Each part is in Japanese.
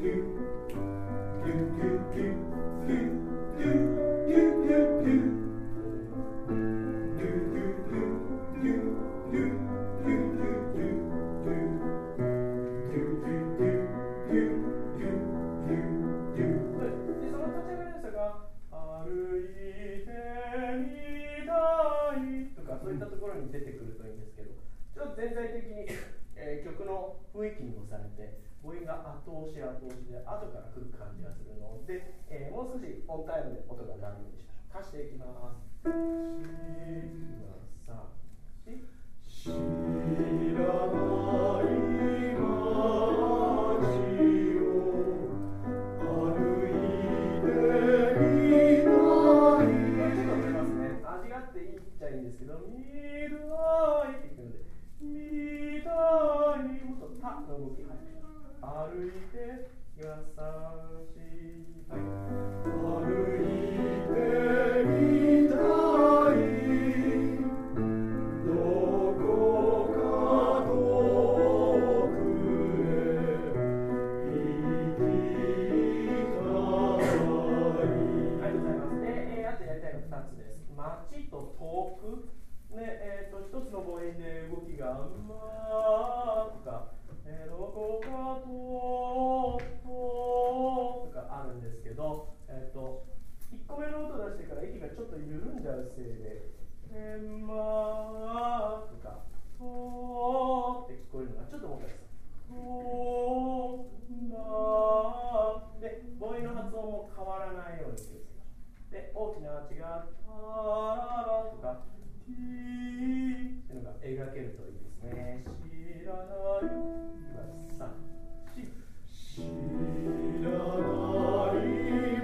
出てくるといいんですけど、ちょっと全体的に、曲の雰囲気にもされて、母音が後押しで後から来る感じがするので、もう少しオンタイムで音が鳴るようにしましょう。足していきます。知らない街を歩いてみたい。これちょっと出ますね。味があっていいっちゃいいんですけど、見たいって言うので、見たい、もっとタの動き入る。歩いて優しい、はい、歩いてみたい、どこか遠くへ行きたい。ありがとうございます。で、あとやりたいの2つです。街と遠く。ね、一つの母音で動きがうまーとか、どこかとかあるんですけど、1個目の音出してから息がちょっと緩んじゃうせいで、まーとか、とーって聞こえるのがちょっともう一回です。とーまーで、母音の発音も変わらないように気をつけましょう。で、大きなアーチがタララとか、っていうのが描けるといいですね。知らない。3、4。知らない街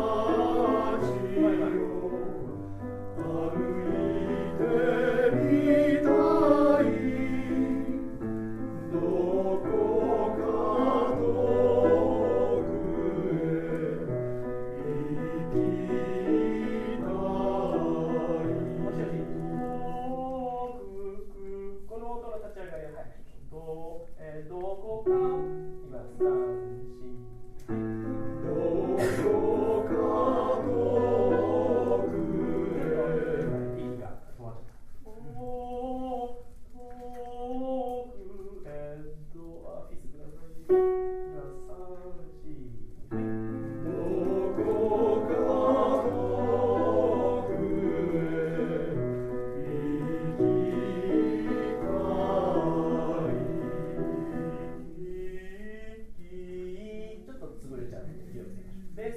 を歩いてみたい。どこか遠くへ行きたい。もしもし。この音の立ち上がりは早くしましょう。どこか